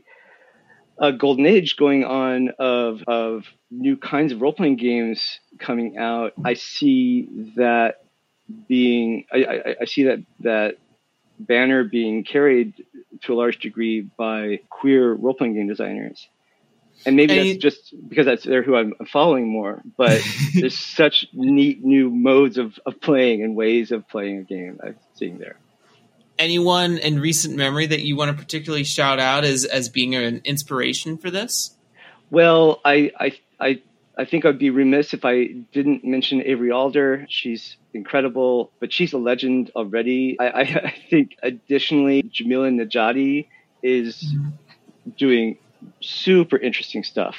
a golden age going on of of new kinds of role-playing games coming out. I see that being I, I, I see that that banner being carried to a large degree by queer role-playing game designers. And maybe And that's you- just because that's they're who I'm following more, but there's such neat new modes of, of playing and ways of playing a game I'm seeing there. Anyone in recent memory that you want to particularly shout out as as being an inspiration for this? Well, I, I, I, I think I'd be remiss if I didn't mention Avery Alder. She's incredible, but she's a legend already. I, I, I think additionally, Jamila Najati is doing super interesting stuff.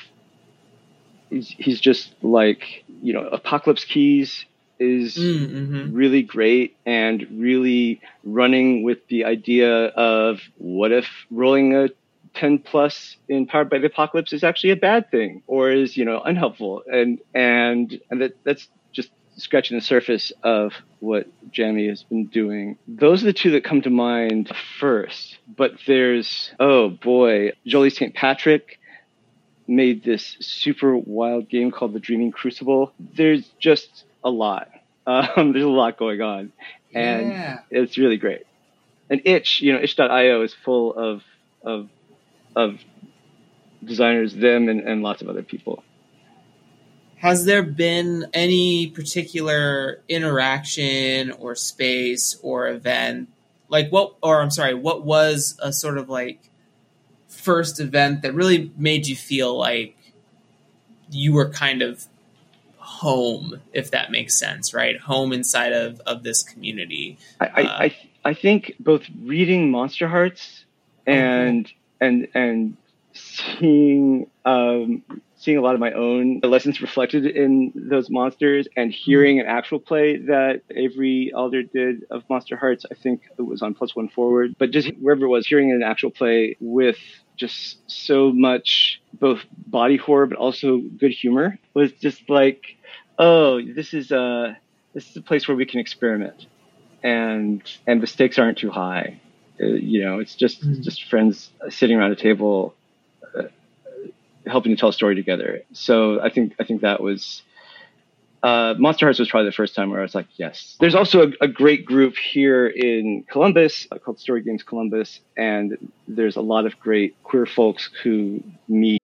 He's, he's just like, you know, Apocalypse Keys is Mm-hmm. really great and really running with the idea of what if rolling a ten plus in Powered by the Apocalypse is actually a bad thing or is, you know, unhelpful. And, and, and that, that's just scratching the surface of what Jamie has been doing. Those are the two that come to mind first, but there's, oh boy, Jolie Saint Patrick made this super wild game called The Dreaming Crucible. There's just a lot. Um, there's a lot going on, and Yeah. it's really great. And itch, you know, itch dot io is full of of of designers, them and, and lots of other people. Has there been any particular interaction or space or event, like what, or I'm sorry, what was a sort of like first event that really made you feel like you were kind of home, if that makes sense, right? Home inside of, of this community. I, I, Uh, I, I think both reading Monster Hearts and and and seeing um, seeing a lot of my own lessons reflected in those monsters, and hearing an actual play that Avery Alder did of Monster Hearts. I think it was on Plus One Forward, but just wherever it was, hearing an actual play with just so much both body horror but also good humor was just like, oh, this is a this is a place where we can experiment, and and the stakes aren't too high. Uh, you know, it's just Mhm. just friends sitting around a table, uh, helping to tell a story together. So I think I think that was uh, Monster Hearts was probably the first time where I was like, yes. There's also a, a great group here in Columbus uh, called Story Games Columbus, and there's a lot of great queer folks who meet.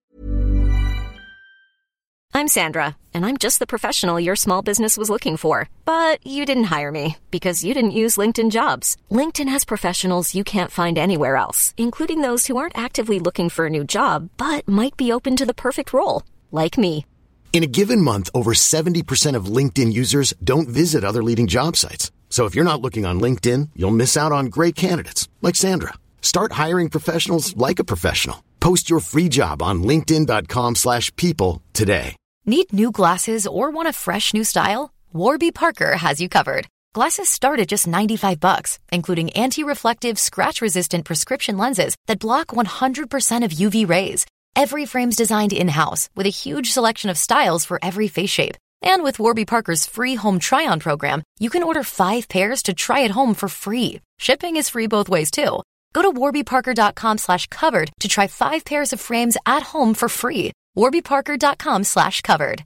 I'm Sandra, and I'm just the professional your small business was looking for. But you didn't hire me because you didn't use LinkedIn Jobs. LinkedIn has professionals you can't find anywhere else, including those who aren't actively looking for a new job, but might be open to the perfect role, like me. In a given month, over seventy percent of LinkedIn users don't visit other leading job sites. So if you're not looking on LinkedIn, you'll miss out on great candidates like Sandra. Start hiring professionals like a professional. Post your free job on linkedin.com slash people today. Need new glasses or want a fresh new style? Warby Parker has you covered. Glasses start at just ninety-five bucks, including anti-reflective, scratch-resistant prescription lenses that block one hundred percent of U V rays. Every frame's designed in-house with a huge selection of styles for every face shape. And with Warby Parker's free home try-on program, you can order five pairs to try at home for free. Shipping is free both ways, too. Go to warbyparker.com slash covered to try five pairs of frames at home for free. warbyparker.com slash covered.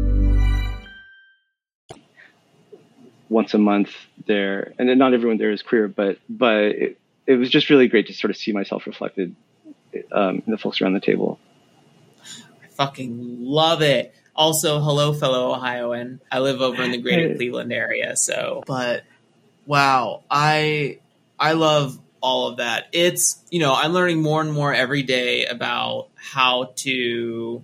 Once a month there, and then not everyone there is queer, but but it, it was just really great to sort of see myself reflected um, in the folks around the table. I fucking love it. Also, hello, fellow Ohioan. I live over in the greater Cleveland area, so. But wow, I I love all of that. It's, you know, I'm learning more and more every day about how to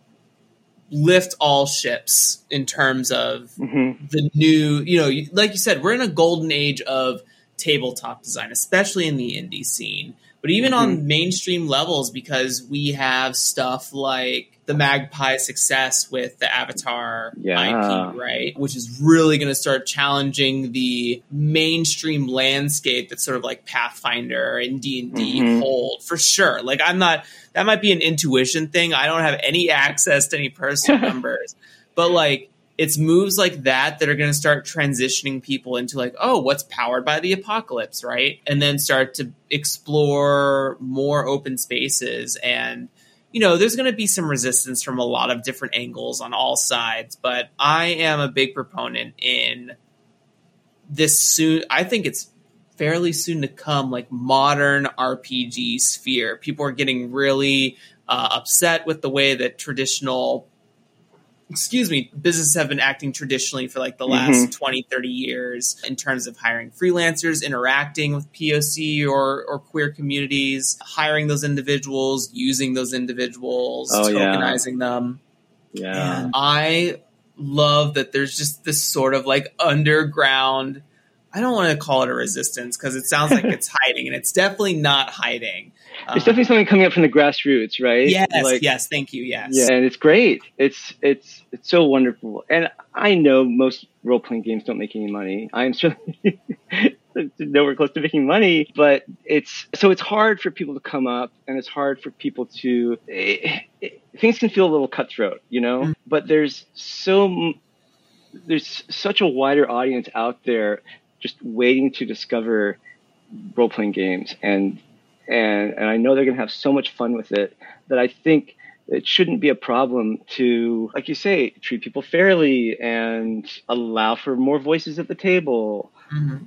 lift all ships in terms of mm-hmm. the new, you know, like you said, we're in a golden age of tabletop design, especially in the indie scene, but even mm-hmm. on mainstream levels, because we have stuff like the Magpie success with the Avatar yeah. I P, right? Which is really going to start challenging the mainstream landscape that sort of like Pathfinder and D and D mm-hmm. hold, for sure. Like, I'm not, that might be an intuition thing. I don't have any access to any personal numbers, but like, it's moves like that that are going to start transitioning people into like, oh, what's powered by the apocalypse, right? And then start to explore more open spaces. And, you know, there's going to be some resistance from a lot of different angles on all sides. But I am a big proponent in this soon. I think it's fairly soon to come, like modern R P G sphere. People are getting really uh, upset with the way that traditional excuse me, businesses have been acting traditionally for like the last mm-hmm. twenty, thirty years in terms of hiring freelancers, interacting with P O C or, or queer communities, hiring those individuals, using those individuals, oh, tokenizing yeah. them. Yeah. And I love that there's just this sort of like underground, I don't want to call it a resistance because it sounds like it's hiding, and it's definitely not hiding. There's definitely something coming up from the grassroots, right? Yes, like, yes, thank you, yes. Yeah, and it's great. It's it's it's so wonderful. And I know most role-playing games don't make any money. I'm certainly nowhere close to making money, but it's so it's hard for people to come up, and it's hard for people to it, it, things can feel a little cutthroat, you know. Mm-hmm. But there's so there's such a wider audience out there just waiting to discover role-playing games, and and and I know they're going to have so much fun with it that I think it shouldn't be a problem to, like you say, treat people fairly and allow for more voices at the table. Mm-hmm.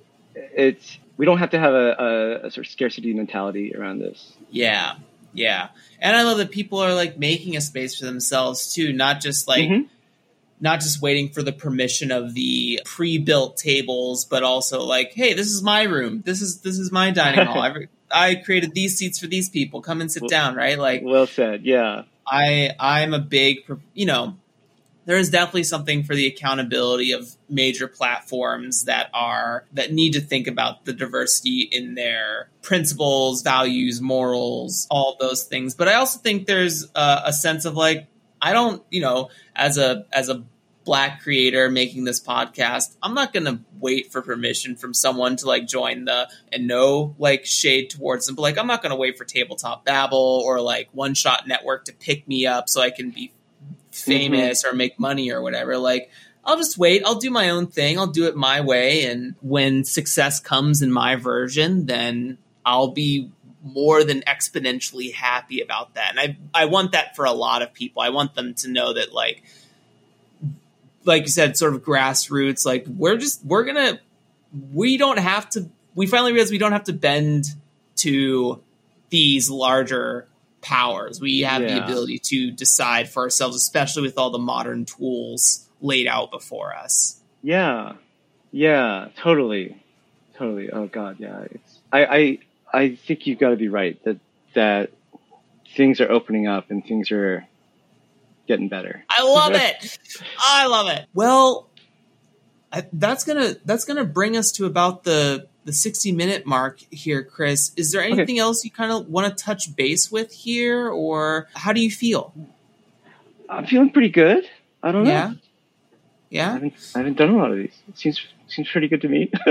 It's we don't have to have a, a, a sort of scarcity mentality around this. Yeah, yeah, and I love that people are like making a space for themselves too, not just like. Mm-hmm. Not just waiting for the permission of the pre-built tables, but also like, hey, this is my room. This is this is my dining hall. I, I created these seats for these people. Come and sit well, down, right? Like, well said. Yeah, I I'm a big, you know, there is definitely something for the accountability of major platforms that are that need to think about the diversity in their principles, values, morals, all those things. But I also think there's a, a sense of like, I don't, you know, as a as a Black creator making this podcast, I'm not going to wait for permission from someone to like join the and no like shade towards them. But like, I'm not going to wait for Tabletop Babble or like One Shot Network to pick me up so I can be famous mm-hmm. or make money or whatever. Like, I'll just wait. I'll do my own thing. I'll do it my way. And when success comes in my version, then I'll be more than exponentially happy about that. And I, I want that for a lot of people. I want them to know that like like you said, sort of grassroots. Like we're just we're gonna we don't have to. We finally realized we don't have to bend to these larger powers. We have yeah. the ability to decide for ourselves, especially with all the modern tools laid out before us. Yeah, yeah, totally, totally. Oh God, yeah. It's I I, I think you've got to be right that that things are opening up and things are getting better. I love it. I love it. Well, I, that's gonna that's gonna bring us to about the the sixty minute mark here, Chris. Is there anything okay. else you kind of want to touch base with here, or how do you feel? I'm feeling pretty good. I don't know. Yeah. Yeah. I haven't, I haven't done a lot of these. It seems seems pretty good to me. I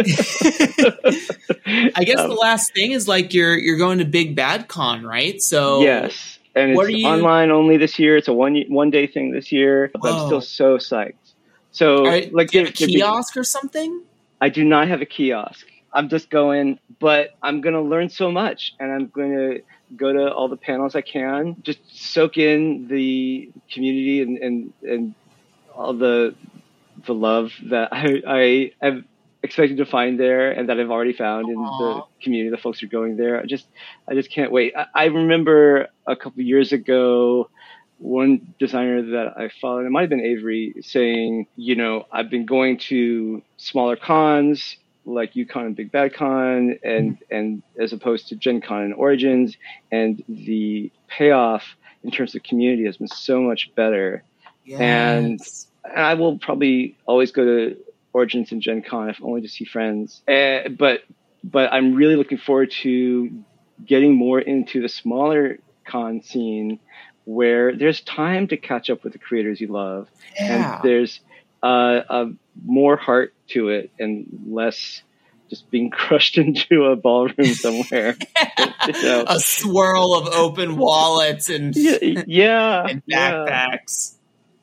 guess um, the last thing is like you're you're going to Big Bad Con, right? So yes, and it's you... online only this year. It's a one one day thing this year, but Whoa. I'm still so psyched. So right, like, do you have a kiosk or something? I do not have a kiosk. I'm just going, but I'm going to learn so much, and I'm going to go to all the panels I can, just soak in the community and, and, and all the the love that I, I am expecting to find there and that I've already found in Aww. the community, the folks who are going there. I just, I just can't wait. I, I remember a couple of years ago, one designer that I followed, it might have been Avery, saying, you know, I've been going to smaller cons like UConn and Big Bad Con, and and as opposed to Gen Con and Origins, and the payoff in terms of community has been so much better. Yes. And, and I will probably always go to Origins and Gen Con if only to see friends. Uh, but but I'm really looking forward to getting more into the smaller con scene where there's time to catch up with the creators you love, yeah. and there's uh, a more heart to it and less just being crushed into a ballroom somewhere. you know. A swirl of open wallets and yeah, yeah and backpacks.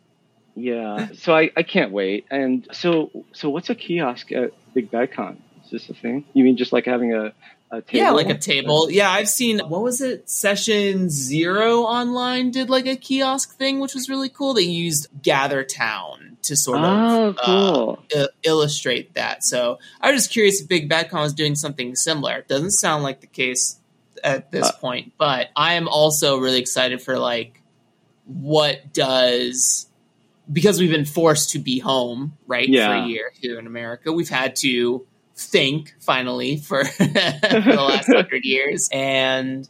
Yeah. yeah. So I, I can't wait. And so so what's a kiosk at Big Bad Con? Is this a thing? You mean just like having a A table? Yeah, like a table. Yeah, I've seen, what was it? Session Zero online did like a kiosk thing, which was really cool. They used Gather Town to sort of oh, cool. uh, I- illustrate that. So I was just curious if Big Bad Con was doing something similar. It doesn't sound like the case at this uh, point, but I am also really excited for like what does, because we've been forced to be home, right, yeah. for a year here in America. We've had to think finally for, for the last hundred years, and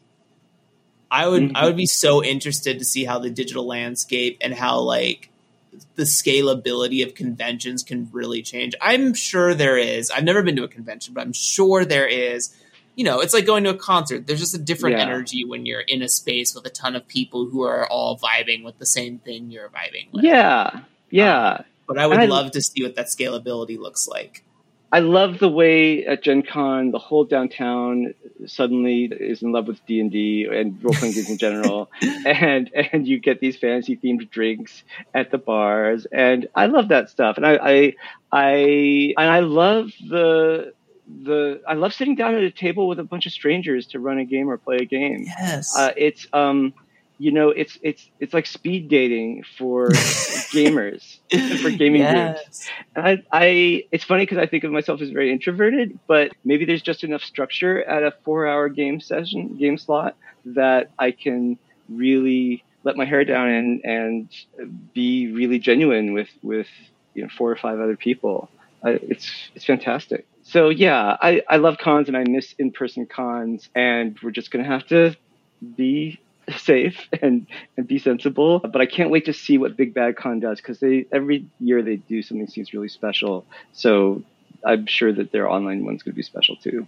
I would mm-hmm. I would be so interested to see how the digital landscape and how like the scalability of conventions can really change. I'm sure there is. I've never been to a convention, but I'm sure there is. You know, it's like going to a concert. There's just a different yeah. energy when you're in a space with a ton of people who are all vibing with the same thing you're vibing with. Yeah, yeah. Um, but I would I, love to see what that scalability looks like. I love the way at Gen Con, the whole downtown suddenly is in love with D and D and role-playing games in general. and and you get these fantasy-themed drinks at the bars. And I love that stuff. And I I, I and I love the the I love sitting down at a table with a bunch of strangers to run a game or play a game. Yes. Uh, it's um you know, it's it's it's like speed dating for gamers, for gaming yes. groups. And I, I, it's funny because I think of myself as very introverted, but maybe there's just enough structure at a four-hour game session, game slot, that I can really let my hair down and and be really genuine with with you know four or five other people. I, it's it's fantastic. So yeah, I I love cons and I miss in-person cons, and we're just gonna have to be safe and, and be sensible. But I can't wait to see what Big Bad Con does, because they every year they do something that seems really special. So I'm sure that their online one's going to be special too.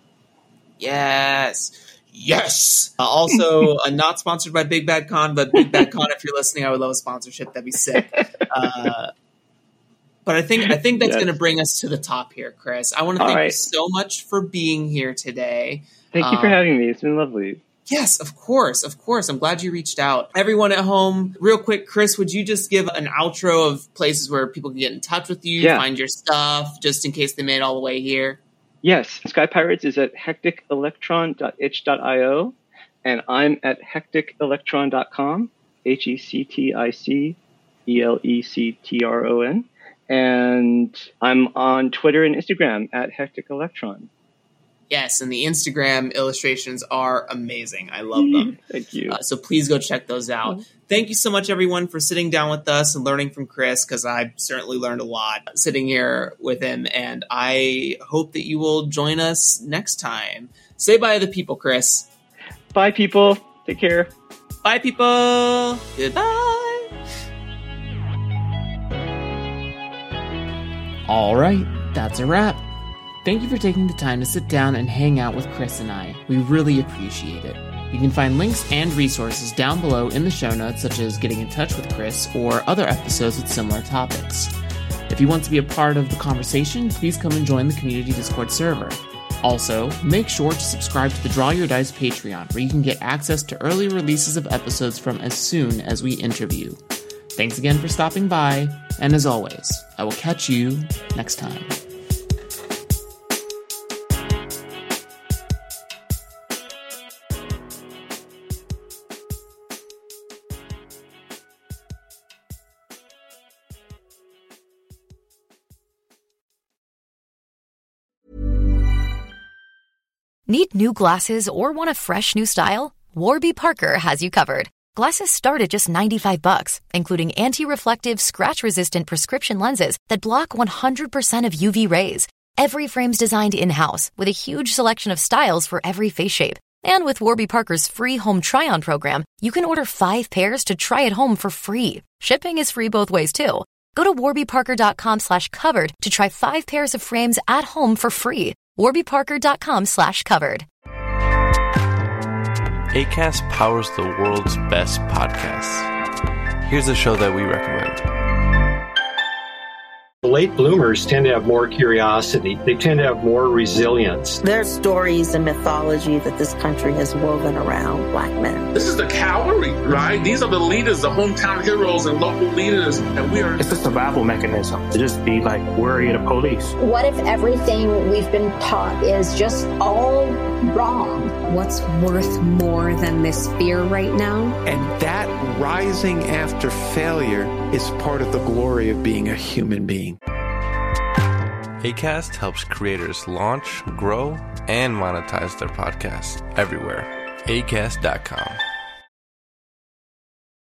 Yes. Yes. Uh, also, uh, not sponsored by Big Bad Con, but Big Bad Con, if you're listening, I would love a sponsorship. That'd be sick. Uh, but I think I think that's yes. going to bring us to the top here, Chris. I want to thank right. you so much for being here today. Thank um, you for having me. It's been lovely. Yes, of course, of course. I'm glad you reached out. Everyone at home, real quick, Chris, would you just give an outro of places where people can get in touch with you, yeah. find your stuff, just in case they made it all the way here? Yes. Sky Pirates is at hectic electron dot itch dot io, and I'm at hectic electron dot com, H E C T I C E L E C T R O N. And I'm on Twitter and Instagram at Hectic Electron. Yes, and the Instagram illustrations are amazing. I love them. Thank you. Uh, so please go check those out. Mm-hmm. Thank you so much, everyone, for sitting down with us and learning from Chris, because I certainly learned a lot sitting here with him. And I hope that you will join us next time. Say bye to the people, Chris. Bye, people. Take care. Bye, people. Goodbye. All right, that's a wrap. Thank you for taking the time to sit down and hang out with Chris and I. We really appreciate it. You can find links and resources down below in the show notes, such as getting in touch with Chris or other episodes with similar topics. If you want to be a part of the conversation, please come and join the community Discord server. Also, make sure to subscribe to the Draw Your Dice Patreon, where you can get access to early releases of episodes from as soon as we interview. Thanks again for stopping by, and as always, I will catch you next time. Need new glasses or want a fresh new style? Warby Parker has you covered. Glasses start at just ninety-five bucks, including anti-reflective, scratch-resistant prescription lenses that block one hundred percent of U V rays. Every frame's designed in-house with a huge selection of styles for every face shape. And with Warby Parker's free home try-on program, you can order five pairs to try at home for free. Shipping is free both ways, too. Go to warbyparker.com slash covered to try five pairs of frames at home for free. warbyparker.com slash covered. Acast powers the world's best podcasts. Here's a show that we recommend. Late bloomers tend to have more curiosity. They tend to have more resilience. There's stories and mythology that this country has woven around Black men. This is the cavalry, right? These are the leaders, the hometown heroes and local leaders, and we are... It's a survival mechanism to just be like worried of police. What if everything we've been taught is just all wrong? What's worth more than this fear right now? And that rising after failure is part of the glory of being a human being. Acast helps creators launch, grow, and monetize their podcasts everywhere. Acast dot com.